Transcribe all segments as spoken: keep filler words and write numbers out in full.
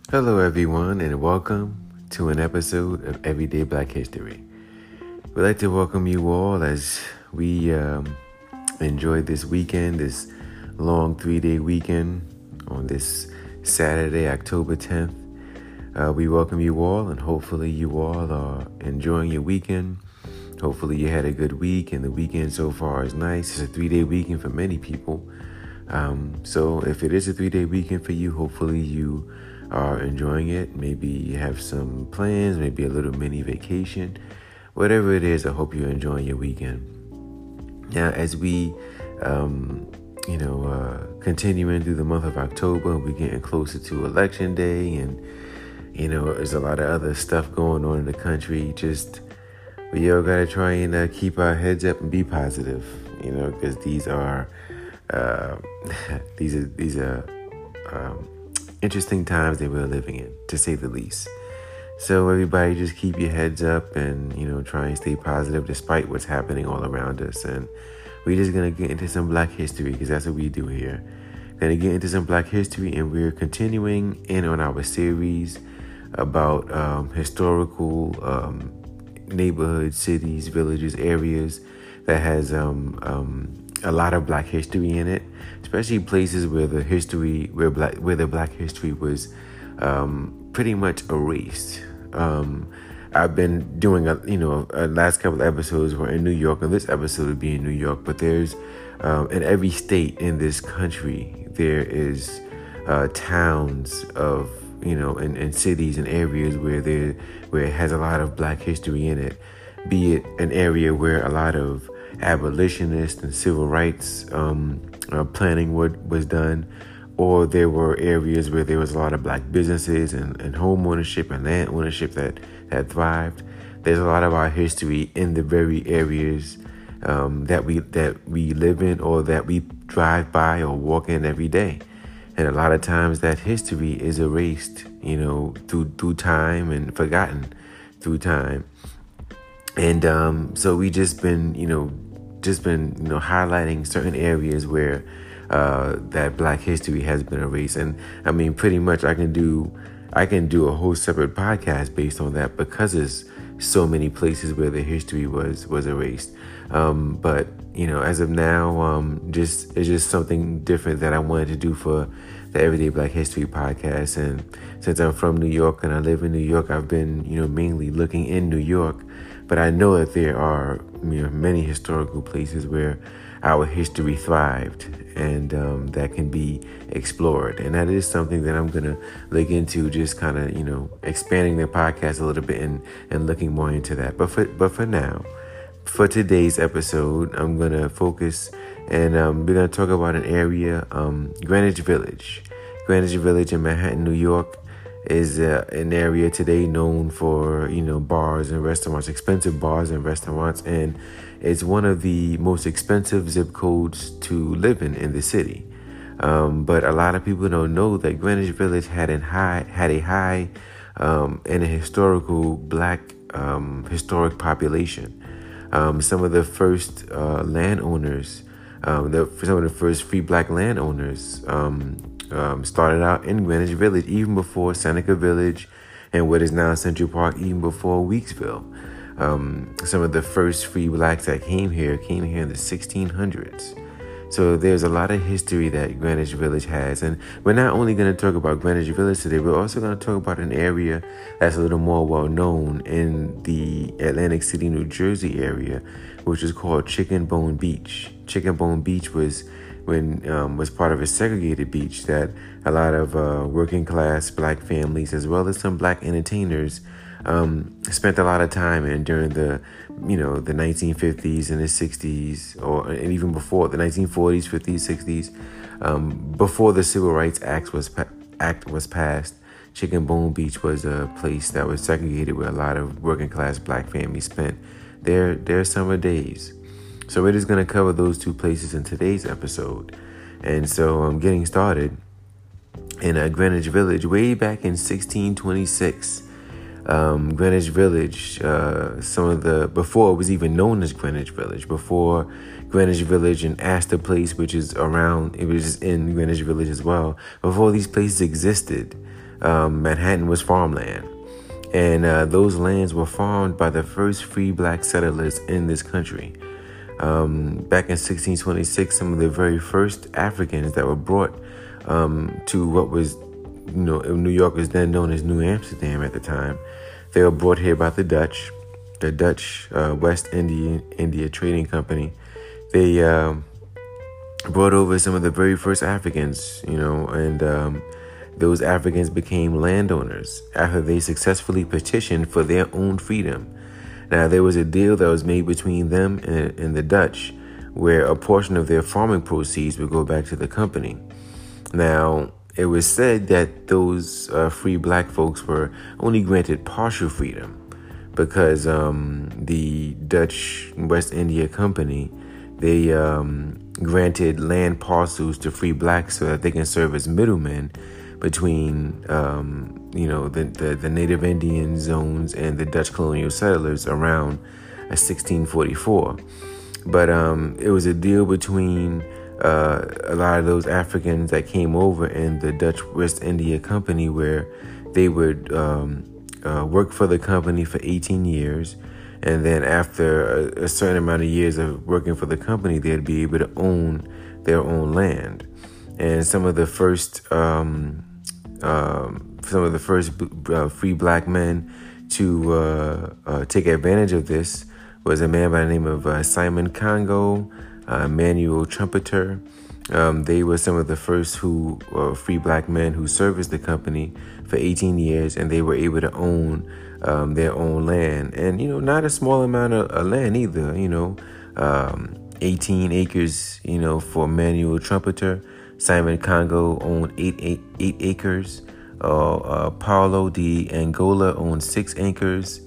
Hello, everyone, and welcome to an episode of Everyday Black History. We'd like to welcome you all as we um, enjoyed this weekend, this long three-day weekend on this Saturday, October tenth. Uh, we welcome you all, and hopefully you all are enjoying your weekend. Hopefully you had a good week, and the weekend so far is nice. It's a three-day weekend for many people. Um, so if it is a three-day weekend for you, hopefully you are enjoying it. Maybe you have some plans, maybe a little mini vacation. Whatever it is, I hope you're enjoying your weekend. Now, as we, um, you know, uh, continuing through the month of October, we're getting closer to Election Day, and, you know, there's a lot of other stuff going on in the country. Just, we all got to try and uh, keep our heads up and be positive, you know, because these are, uh, these are, these are, um, interesting times that we're living in, to say the least. So everybody just keep your heads up and, you know, try and stay positive despite what's happening all around us. And we're just going to get into some Black history because that's what we do here. Going to get into some Black history, and we're continuing in on our series about um, historical um, neighborhoods, cities, villages, areas that has um, um, a lot of Black history in it, especially places where the history, where black, where the Black history was um, pretty much erased. Um, I've been doing, a, you know, a last couple of episodes were in New York, and this episode would be in New York. But there's, um, in every state in this country, there is uh, towns of, you know, and, and cities and areas where there, where it has a lot of Black history in it. Be it an area where a lot of abolitionist and civil rights um, uh, planning what was done, or there were areas where there was a lot of Black businesses and, and home ownership and land ownership that, that thrived. There's a lot of our history in the very areas um, that we that we live in, or that we drive by or walk in every day. And a lot of times that history is erased, you know, through through time and forgotten through time. And um, so we just been, you know, just been, you know, highlighting certain areas where uh, that Black history has been erased. And I mean, pretty much I can do, I can do a whole separate podcast based on that, because there's so many places where the history was, was erased. Um, but, you know, as of now, um, just, it's just something different that I wanted to do for the Everyday Black History podcast. And since I'm from New York and I live in New York, I've been, you know, mainly looking in New York. But I know that there are, you know, many historical places where our history thrived, and um, that can be explored. And that is something that I'm going to look into, just kind of, you know, expanding the podcast a little bit and, and looking more into that. But for, but for now, for today's episode, I'm going to focus, and um, we're going to talk about an area, um, Greenwich Village. Greenwich Village in Manhattan, New York, is uh, an area today known for, you know, bars and restaurants, expensive bars and restaurants, and it's one of the most expensive zip codes to live in in the city. Um, but a lot of people don't know that Greenwich Village had a high, had a high um, and a historical Black um, historic population. Um, some of the first uh, landowners, um, the, some of the first free Black landowners, um, Um, started out in Greenwich Village, even before Seneca Village and what is now Central Park, even before Weeksville. Um, some of the first free Blacks that came here came here in the sixteen hundreds. So there's a lot of history that Greenwich Village has. And we're not only going to talk about Greenwich Village today, we're also going to talk about an area that's a little more well known in the Atlantic City, New Jersey area, which is called Chicken Bone Beach. Chicken Bone Beach was when um, was part of a segregated beach that a lot of uh, working class Black families, as well as some Black entertainers, um, spent a lot of time in during the, you know, the nineteen fifties and the sixties, or and even before the nineteen forties, fifties, sixties, um, before the Civil Rights Act was pa- Act was passed. Chicken Bone Beach was a place that was segregated, where a lot of working class Black families spent their their summer days. So we're just going to cover those two places in today's episode. And so I'm getting started in uh, Greenwich Village way back in sixteen twenty-six. Um, Greenwich Village, uh, some of the, before it was even known as Greenwich Village, before Greenwich Village and Astor Place, which is around, it was in Greenwich Village as well. Before these places existed, um, Manhattan was farmland. And uh, those lands were farmed by the first free black settlers in this country. Um, back in sixteen twenty-six, some of the very first Africans that were brought um, to what was, you know, New York was then known as New Amsterdam at the time. They were brought here by the Dutch, the Dutch uh, West India India Trading Company. They uh, brought over some of the very first Africans, you know, and um, those Africans became landowners after they successfully petitioned for their own freedom. Now, there was a deal that was made between them and, and the Dutch, where a portion of their farming proceeds would go back to the company. Now, it was said that those uh, free black folks were only granted partial freedom because um, the Dutch West India Company, they um, granted land parcels to free blacks so that they can serve as middlemen between, um, you know, the, the, the Native Indian zones and the Dutch colonial settlers around uh, sixteen forty-four. But um, it was a deal between uh, a lot of those Africans that came over and the Dutch West India Company, where they would um, uh, work for the company for eighteen years. And then after a, a certain amount of years of working for the company, they'd be able to own their own land. And some of the first, um, um, some of the first uh, free black men to uh, uh, take advantage of this was a man by the name of uh, Simon Congo, uh, Manuel Trumpeter. Um, they were some of the first who uh, free black men who serviced the company for eighteen years, and they were able to own um, their own land, and you know, not a small amount of, of land either. You know, um, eighteen acres. You know, for Manuel Trumpeter. Simon Congo owned eight, eight, eight acres. Uh, uh, Paulo de Angola owned six acres.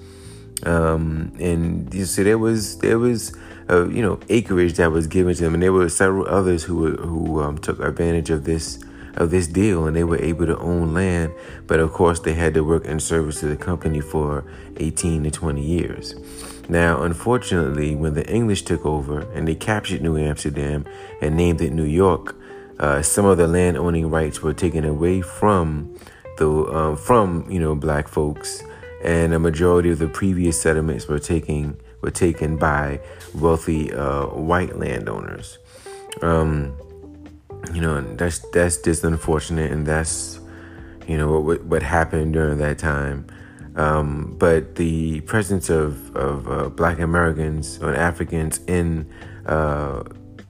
Um, and you see, there was there was uh, you know, acreage that was given to them, and there were several others who were, who um, took advantage of this of this deal, and they were able to own land. But of course, they had to work in service to the company for eighteen to twenty years. Now, unfortunately, when the English took over and they captured New Amsterdam and named it New York, Uh, some of the land owning rights were taken away from the um, from you know black folks, and a majority of the previous settlements were taking were taken by wealthy uh, white landowners. Um, you know, and that's that's just unfortunate, and that's you know what what happened during that time. Um, but the presence of of uh, black Americans or Africans in uh,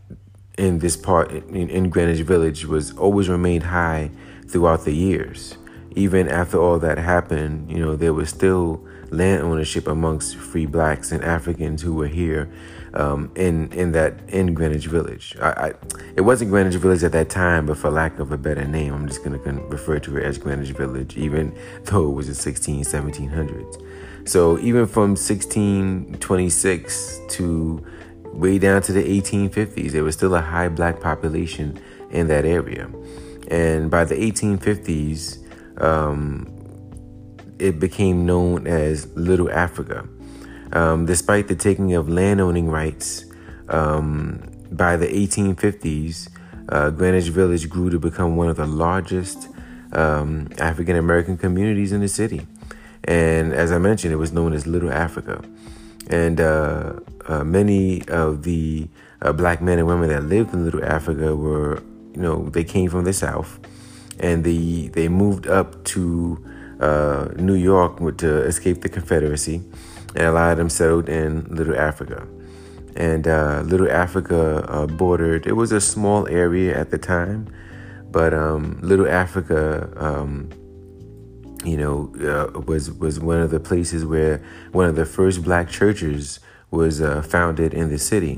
in this part in, in Greenwich Village was always remained high throughout the years. Even after all that happened, you know, there was still land ownership amongst free blacks and Africans who were here um, in in that in Greenwich Village. I, I, it wasn't Greenwich Village at that time, but for lack of a better name, I'm just going to refer to it as Greenwich Village, even though it was the sixteen, seventeen hundreds. So even from sixteen twenty-six to way down to the eighteen fifties, there was still a high black population in that area. And by the eighteen fifties, um, it became known as Little Africa. Um, despite the taking of landowning rights, um, by the eighteen fifties, uh, Greenwich Village grew to become one of the largest um, African-American communities in the city. And as I mentioned, it was known as Little Africa. And uh, uh, many of the uh, black men and women that lived in Little Africa were, you know, they came from the South, and they they moved up to uh, New York to escape the Confederacy, and a lot of them settled in Little Africa. And uh, Little Africa uh, bordered, it was a small area at the time, but um, Little Africa, um, you know, uh, was was one of the places where one of the first black churches was uh, founded in the city.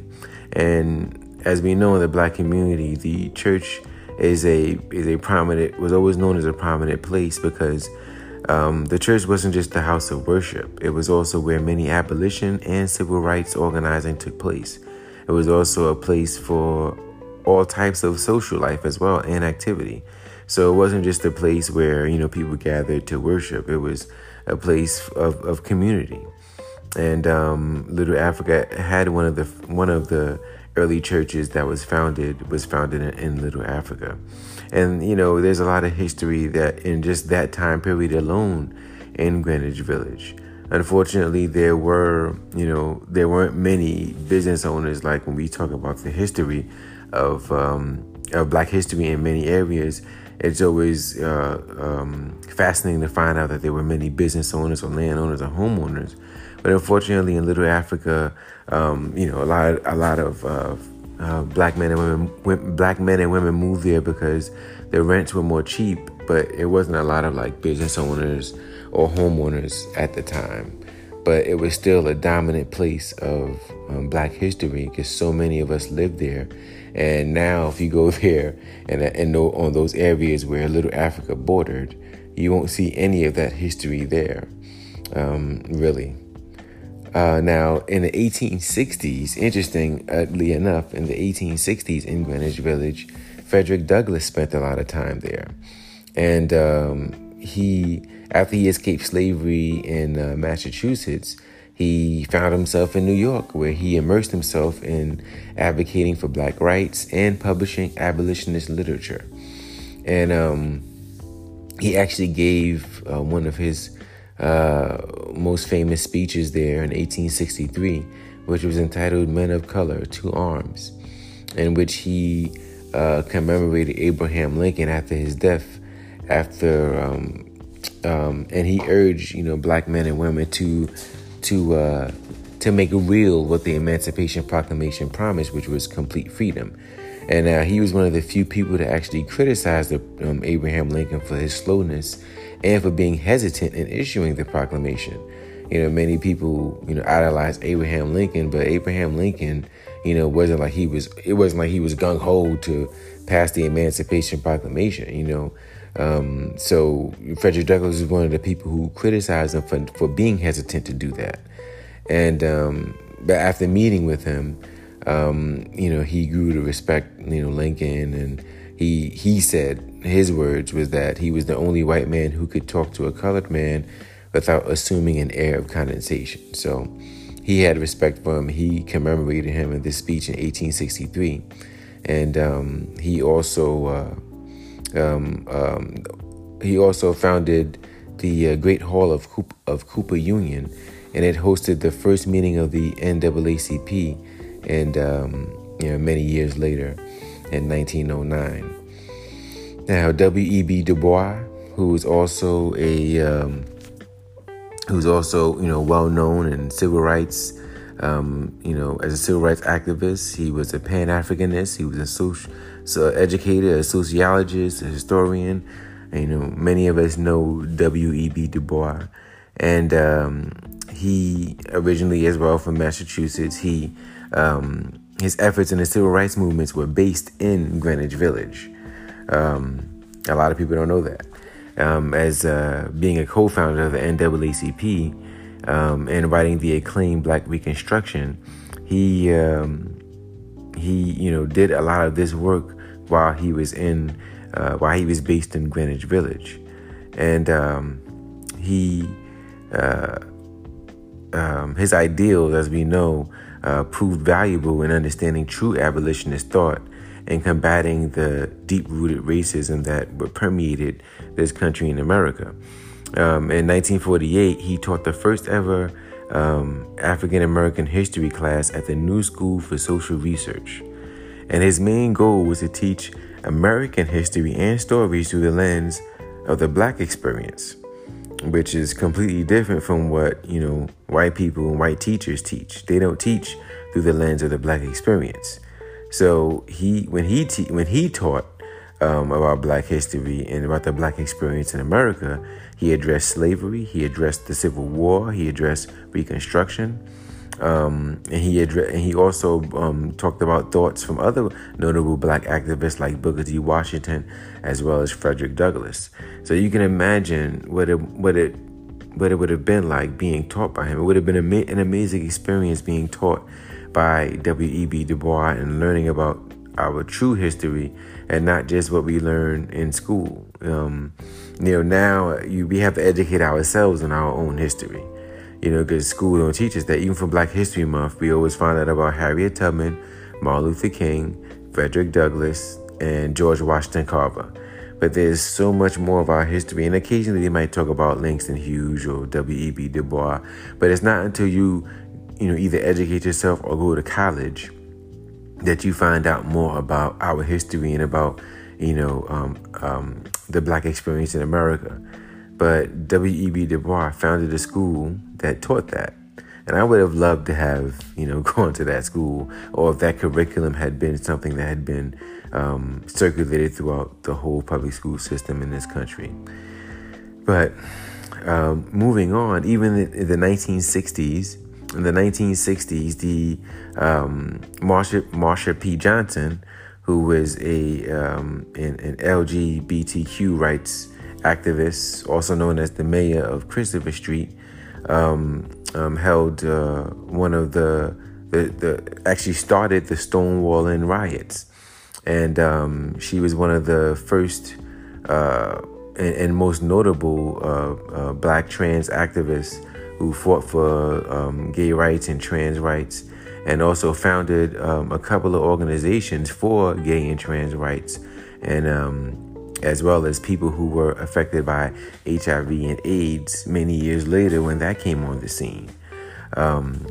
And as we know in the black community, the church is a is a prominent, was always known as a prominent place because um, the church wasn't just the house of worship. It was also where many abolition and civil rights organizing took place. It was also a place for all types of social life as well and activity. So it wasn't just a place where, you know, people gathered to worship. It was a place of, of community. And um, Little Africa had one of the one of the early churches that was founded was founded in, in Little Africa. And, you know, there's a lot of history that in just that time period alone in Greenwich Village. Unfortunately, there were, you know, there weren't many business owners. Like when we talk about the history of, um, of Black history in many areas, it's always uh, um, fascinating to find out that there were many business owners or landowners or homeowners. But unfortunately, in Little Africa, um, you know, a lot, a lot of uh, uh, black men and women, women, black men and women moved there because the rents were more cheap. But it wasn't a lot of like business owners or homeowners at the time. But it was still a dominant place of um, Black history because so many of us lived there. And now, if you go there and and on those areas where Little Africa bordered, you won't see any of that history there, um, really. Uh, now, in the eighteen sixties, interestingly enough, in the eighteen sixties in Greenwich Village, Frederick Douglass spent a lot of time there. And um, he, after he escaped slavery in uh, Massachusetts, he found himself in New York, where he immersed himself in advocating for Black rights and publishing abolitionist literature. And um, he actually gave uh, one of his uh, most famous speeches there in eighteen sixty-three, which was entitled Men of Color, to Arms, in which he uh, commemorated Abraham Lincoln after his death, after um, um, and he urged, you know, Black men and women to to uh, to make real what the Emancipation Proclamation promised, which was complete freedom. And uh, he was one of the few people to actually criticize the, um, Abraham Lincoln for his slowness and for being hesitant in issuing the proclamation. You know, many people, you know, idolize Abraham Lincoln, but Abraham Lincoln, you know, wasn't like he was, it wasn't like he was gung-ho to pass the Emancipation Proclamation, you know. Um, so Frederick Douglass is one of the people who criticized him for, for being hesitant to do that. And um, but after meeting with him, um, you know, he grew to respect, you know, Lincoln. And he he said, his words was that he was the only white man who could talk to a colored man without assuming an air of condescension. So he had respect for him. He commemorated him in this speech in eighteen sixty-three. And um, he also... Uh, Um, um, he also founded the uh, Great Hall of, Coop- of Cooper Union, and it hosted the first meeting of the N double A C P, and um, you know, many years later, in nineteen oh nine. Now, W E B Du Bois, who is also a um, who's also you know well known in civil rights, um, you know, as a civil rights activist, he was a Pan-Africanist. He was a social So educator, a sociologist, a historian. And, you know, many of us know W E B Du Bois. And um, he originally, as well, from Massachusetts. He um, his efforts in the civil rights movements were based in Greenwich Village. Um, a lot of people don't know that. Um, as uh, being a co-founder of the N double A C P um, and writing the acclaimed Black Reconstruction, he... Um, He, you know, did a lot of this work while he was in, uh, while he was based in Greenwich Village, and um, he, uh, um, his ideals, as we know, uh, proved valuable in understanding true abolitionist thought and combating the deep-rooted racism that permeated this country in America. Um, in nineteen forty-eight, he taught the first ever Um, African-American history class at the New School for Social Research. And his main goal was to teach American history and stories through the lens of the Black experience, which is completely different from what, you know, white people and white teachers teach. They don't teach through the lens of the Black experience. So he, when he, te- when he taught um, about Black history and about the Black experience in America, he addressed slavery, he addressed the Civil War, he addressed Reconstruction, um, and he addre- and he also um, talked about thoughts from other notable Black activists like Booker T. Washington, as well as Frederick Douglass. So you can imagine what it what it what it would have been like being taught by him. It would have been ama- an amazing experience being taught by W E B Du Bois and learning about our true history and not just what we learn in school. Um, you know, now you, we have to educate ourselves on our own history, you know, because school don't teach us that. Even for Black History Month, we always find out about Harriet Tubman, Martin Luther King, Frederick Douglass, and George Washington Carver. But there's so much more of our history, and occasionally they might talk about Langston Hughes or W E B Du Bois, but it's not until you, you know, either educate yourself or go to college that you find out more about our history and about, you know, um, um, the Black experience in America. But W E B Du Bois founded a school that taught that. And I would have loved to have, you know, gone to that school, or if that curriculum had been something that had been um, circulated throughout the whole public school system in this country. But um, moving on, even in the nineteen sixties, in the nineteen sixties, the um, Marsha, Marsha P. Johnson, who was a um, an, an L G B T Q rights activist, also known as the mayor of Christopher Street, um, um, held uh, one of the, the the actually started the Stonewalling riots, and um, she was one of the first uh, and, and most notable uh, uh, Black trans activists who fought for um, gay rights and trans rights, and also founded um, a couple of organizations for gay and trans rights, and um, as well as people who were affected by H I V and AIDS many years later when that came on the scene. Um,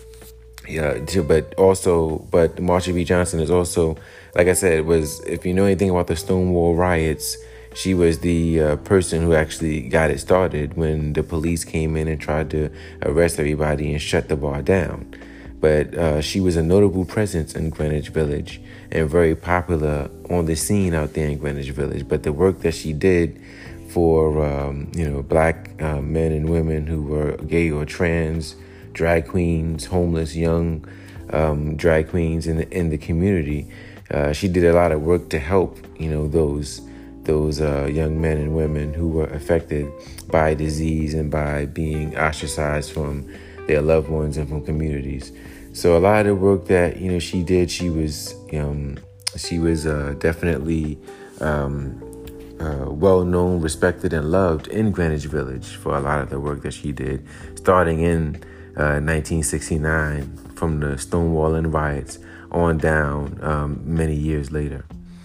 yeah, but also, but Marsha P. Johnson is also, like I said, was, if you know anything about the Stonewall riots, she was the uh, person who actually got it started when the police came in and tried to arrest everybody and shut the bar down. But uh, she was a notable presence in Greenwich Village and very popular on the scene out there in Greenwich Village. But the work that she did for, um, you know, Black uh, men and women who were gay or trans, drag queens, homeless, young um, drag queens in the, in the community, uh, she did a lot of work to help, you know, those those uh, young men and women who were affected by disease and by being ostracized from their loved ones and from communities. So a lot of the work that, you know, she did, she was um, she was uh, definitely um, uh, well known, respected, and loved in Greenwich Village for a lot of the work that she did, starting in uh, nineteen sixty-nine from the Stonewalling riots on down um, many years later.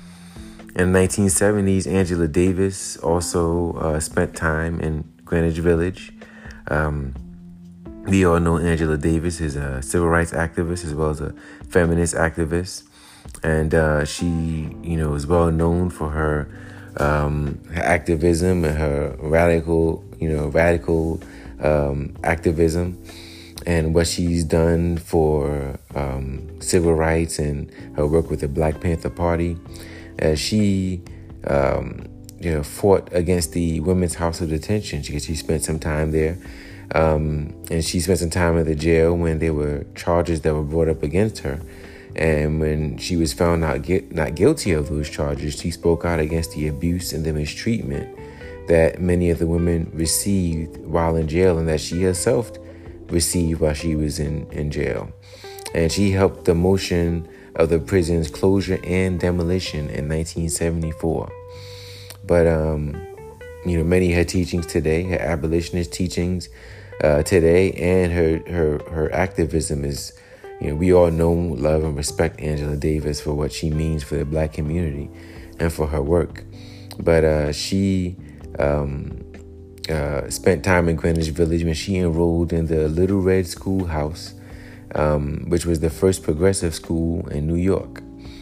In the nineteen seventies, Angela Davis also uh, spent time in Greenwich Village. Um, we all know Angela Davis is a civil rights activist as well as a feminist activist. And uh, she, you know, is well known for her, um, her activism and her radical, you know, radical um, activism, and what she's done for um, civil rights and her work with the Black Panther Party. As she, um, you know, fought against the Women's House of Detention because she spent some time there. Um, and she spent some time in the jail when there were charges that were brought up against her. And when she was found not, gu- not guilty of those charges, she spoke out against the abuse and the mistreatment that many of the women received while in jail and that she herself received while she was in, in jail. And she helped the motion of the prison's closure and demolition in nineteen seventy-four. But, um, you know, many of her teachings today, her abolitionist teachings uh, today, and her, her, her activism is, you know, we all know, love, and respect Angela Davis for what she means for the Black community and for her work. But uh, she um, uh, spent time in Greenwich Village when she enrolled in the Little Red Schoolhouse, Um, which was the first progressive school in New York.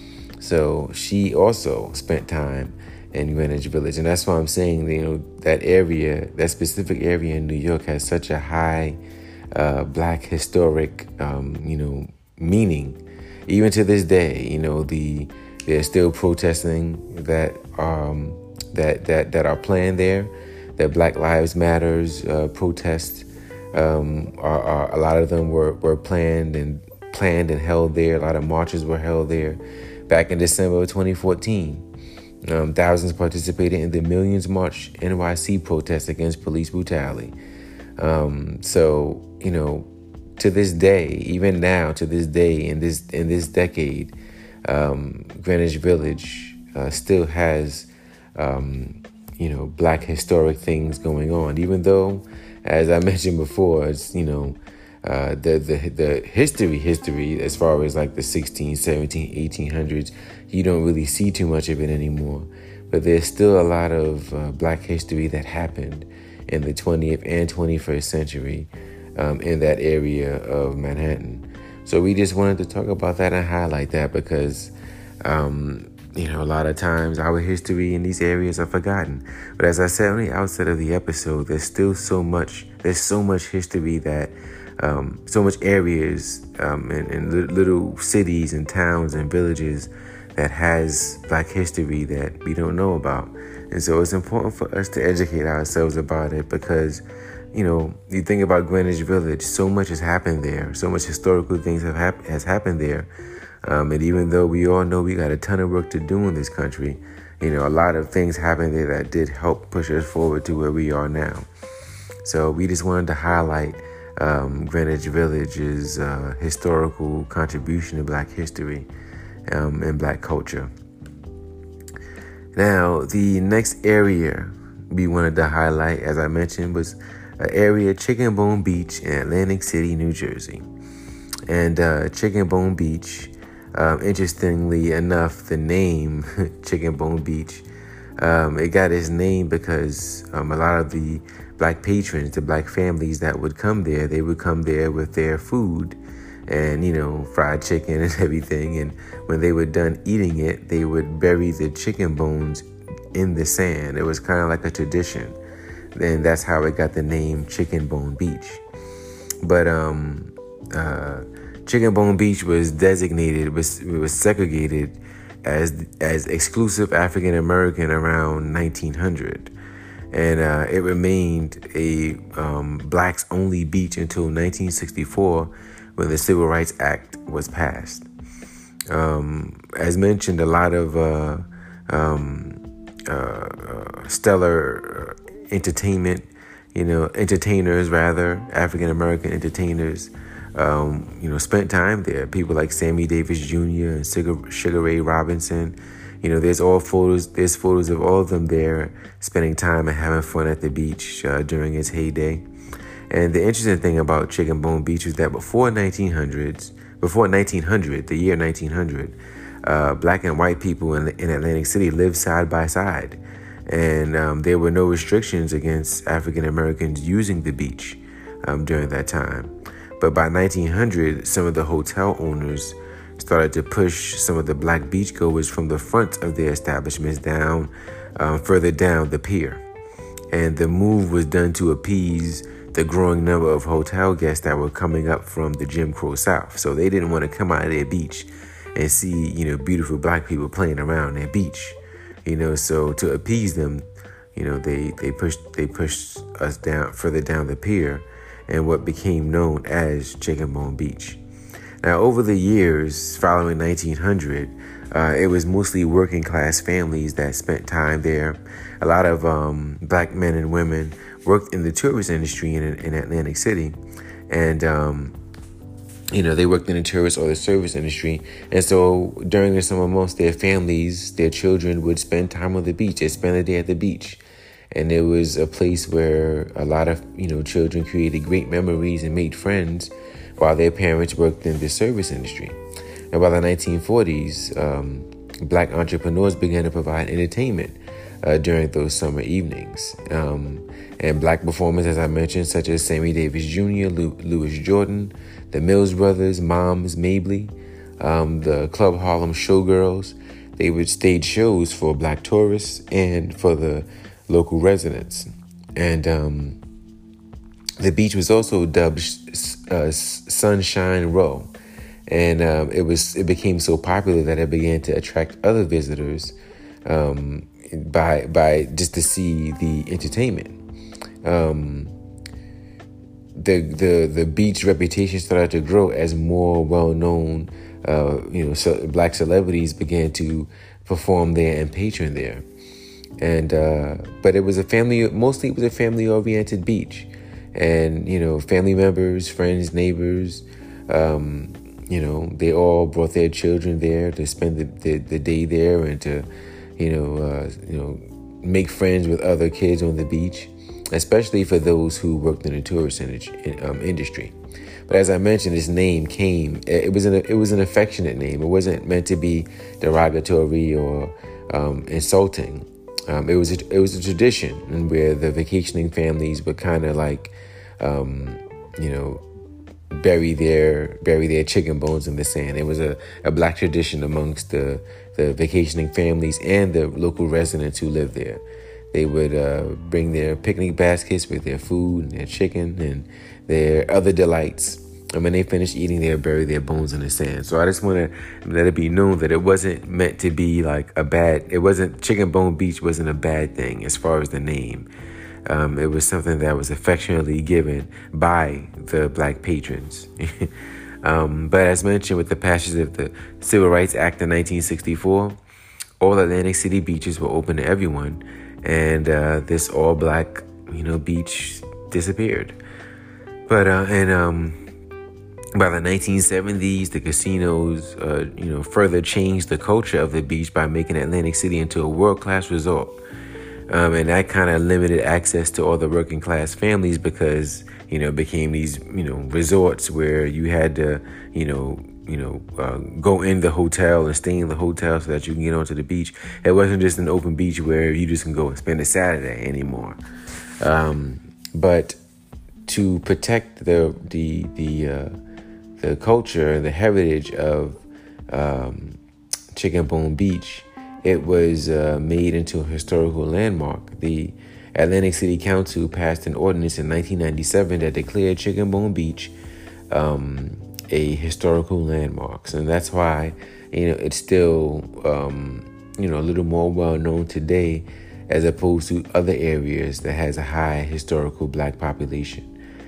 So she also spent time in Greenwich Village. And that's why I'm saying, you know, that area, that specific area in New York has such a high uh, Black historic, um, you know, meaning. Even to this day, you know, the they're still protesting that um, that that that are planned there, that Black Lives Matters uh, protests. Um, are, are, a lot of them were, were planned and planned and held there. A lot of marches were held there. Back in December of twenty fourteen, um, thousands participated in the Millions March N Y C protest against police brutality. Um, so, you know, to this day, even now, to this day, in this in this decade, um, Greenwich Village uh, still has, um, you know, Black historic things going on, even though, as I mentioned before, it's, you know, Uh, the, the the history, history, as far as like the sixteen, seventeen, eighteen hundreds, you don't really see too much of it anymore. But there's still a lot of uh, Black history that happened in the twentieth and twenty-first century um, in that area of Manhattan. So we just wanted to talk about that and highlight that because, um, you know, a lot of times our history in these areas are forgotten. But as I said on the outset of the episode, there's still so much, there's so much history that Um, so much areas um, and, and little cities and towns and villages that has Black history that we don't know about. And so it's important for us to educate ourselves about it because, you know, you think about Greenwich Village, so much has happened there. So much historical things have hap- has happened there. Um, and even though we all know we got a ton of work to do in this country, you know, a lot of things happened there that did help push us forward to where we are now. So we just wanted to highlight Um, Greenwich Village's uh, historical contribution to Black history um, and Black culture. Now, the next area we wanted to highlight, as I mentioned, was an area, Chicken Bone Beach in Atlantic City, New Jersey. And uh, Chicken Bone Beach, um, interestingly enough, the name Chicken Bone Beach, um, it got its name because um, a lot of the Black patrons, the Black families that would come there, they would come there with their food and, you know, fried chicken and everything. And when they were done eating it, they would bury the chicken bones in the sand. It was kind of like a tradition. And that's how it got the name Chicken Bone Beach. But um, uh, Chicken Bone Beach was designated, was, was segregated as as exclusive African American around nineteen hundred. And uh, it remained a um, blacks-only beach until nineteen sixty-four, when the Civil Rights Act was passed. Um, as mentioned, a lot of uh, um, uh, uh, stellar entertainment, you know, entertainers rather, African American entertainers, um, you know, spent time there. People like Sammy Davis Junior and Sugar, Sugar Ray Robinson. You know, there's all photos, there's photos of all of them there spending time and having fun at the beach uh, during its heyday. And the interesting thing about Chicken Bone Beach is that before nineteen hundreds, before nineteen hundred, the year nineteen hundred, uh, Black and white people in, in Atlantic City lived side by side. And um, there were no restrictions against African Americans using the beach um, during that time. But by nineteen hundred, some of the hotel owners started to push some of the Black beachgoers from the front of their establishments down, um, further down the pier. And the move was done to appease the growing number of hotel guests that were coming up from the Jim Crow South. So they didn't want to come out of their beach and see, you know, beautiful Black people playing around their beach. You know, so to appease them, you know, they, they pushed they pushed us down further down the pier and what became known as Chicken Bone Beach. Now, over the years following nineteen hundred, uh, it was mostly working class families that spent time there. A lot of um, Black men and women worked in the tourist industry in, in Atlantic City. And, um, you know, they worked in the tourist or the service industry. And so during the summer months, their families, their children would spend time on the beach. They'd spend the day at the beach. And it was a place where a lot of, you know, children created great memories and made friends while their parents worked in the service industry. And by the nineteen forties, um, Black entrepreneurs began to provide entertainment uh, during those summer evenings. Um, and Black performers, as I mentioned, such as Sammy Davis Junior, Lew- Louis Jordan, the Mills Brothers, Moms Mabley, um, the Club Harlem Showgirls, they would stage shows for Black tourists and for the local residents. And um, the beach was also dubbed uh, Sunshine Row. And um, it was it became so popular that it began to attract other visitors um, by by just to see the entertainment. Um, the the the beach reputation started to grow as more well-known, uh, you know, so Black celebrities began to perform there and patron there. And uh, but it was a family, mostly it was a family-oriented beach, and you know, family members, friends, neighbors. Um, You know, they all brought their children there to spend the, the, the day there and to, you know, uh, you know, make friends with other kids on the beach, especially for those who worked in the tourist industry. Um, industry. But as I mentioned, this name came. It was an it was an affectionate name. It wasn't meant to be derogatory or um, insulting. Um, it was a, it was a tradition where the vacationing families would kind of like, um, you know, bury their bury their chicken bones in the sand. It was a, a black tradition amongst the the vacationing families and the local residents who lived there. They would uh, bring their picnic baskets with their food and their chicken and their other delights. And when they finished eating, they would bury their bones in the sand. So I just want to let it be known that it wasn't meant to be like a bad, it wasn't, Chicken Bone Beach wasn't a bad thing as far as the name. Um, it was something that was affectionately given by the black patrons. um, but as mentioned, with the passage of the Civil Rights Act of nineteen sixty-four, all Atlantic City beaches were open to everyone. And uh, this all-black, you know, beach disappeared. But uh, and um, by the nineteen seventies, the casinos, uh, you know, further changed the culture of the beach by making Atlantic City into a world-class resort. Um, and that kind of limited access to all the working-class families because, you know, it became these, you know, resorts where you had to, you know, you know, uh, go in the hotel and stay in the hotel so that you can get onto the beach. It wasn't just an open beach where you just can go and spend a Saturday anymore. Um, but to protect the the the uh, the culture and the heritage of um, Chicken Bone Beach, it was uh, made into a historical landmark. The Atlantic City Council passed an ordinance in nineteen ninety-seven that declared Chicken Bone Beach um, a historical landmark. And that's why, you know, it's still, um, you know, a little more well known today as opposed to other areas that has a high historical black population.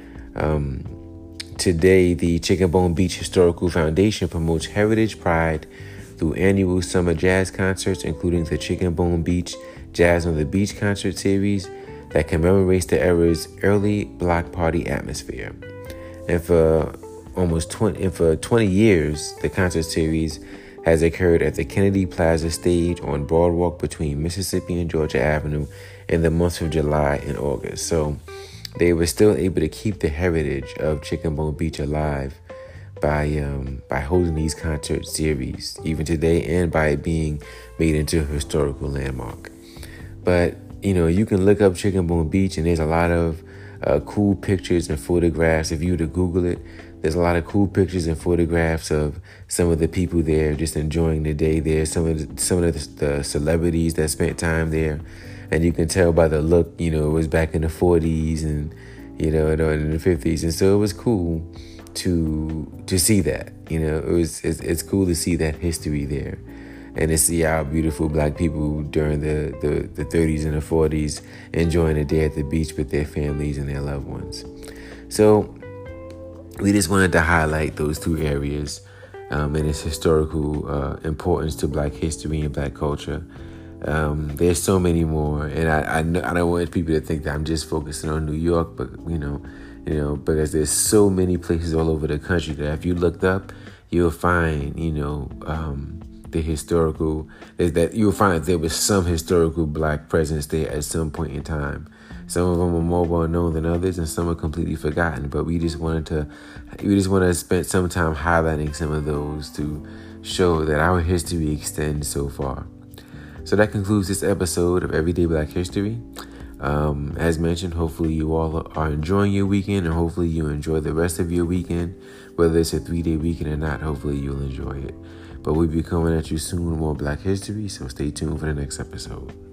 Um, today, the Chicken Bone Beach Historical Foundation promotes heritage pride through annual summer jazz concerts, including the Chicken Bone Beach Jazz on the Beach concert series that commemorates the era's early block party atmosphere. And for almost twenty, and for twenty years, the concert series has occurred at the Kennedy Plaza stage on Broadwalk between Mississippi and Georgia Avenue in the months of July and August. So they were still able to keep the heritage of Chicken Bone Beach alive by um, by holding these concert series even today, and by it being made into a historical landmark. But, you know, you can look up Chicken Bone Beach, and there's a lot of uh, cool pictures and photographs. If you were to Google it, there's a lot of cool pictures and photographs of some of the people there just enjoying the day there, some of the, some of the, the celebrities that spent time there. And you can tell by the look, you know, it was back in the forties and, you know, in the fifties. And so it was cool to to see that. You know, it was it's, it's cool to see that history there, and to see our beautiful black people during the, the, the thirties and the forties enjoying a day at the beach with their families and their loved ones. So we just wanted to highlight those two areas um, and its historical uh, importance to black history and black culture. Um, there's so many more, and I I, know, I don't want people to think that I'm just focusing on New York, but you know, you know, because there's so many places all over the country that if you looked up, you'll find, you know, um, the historical that you'll find that there was some historical black presence there at some point in time. Some of them are more well known than others, and some are completely forgotten. But we just wanted to, we just want to spend some time highlighting some of those to show that our history extends so far. So that concludes this episode of Everyday Black History. Um, as mentioned, hopefully you all are enjoying your weekend, and hopefully you enjoy the rest of your weekend. Whether it's a three-day weekend or not, hopefully you'll enjoy it. But we'll be coming at you soon with more Black History, so stay tuned for the next episode.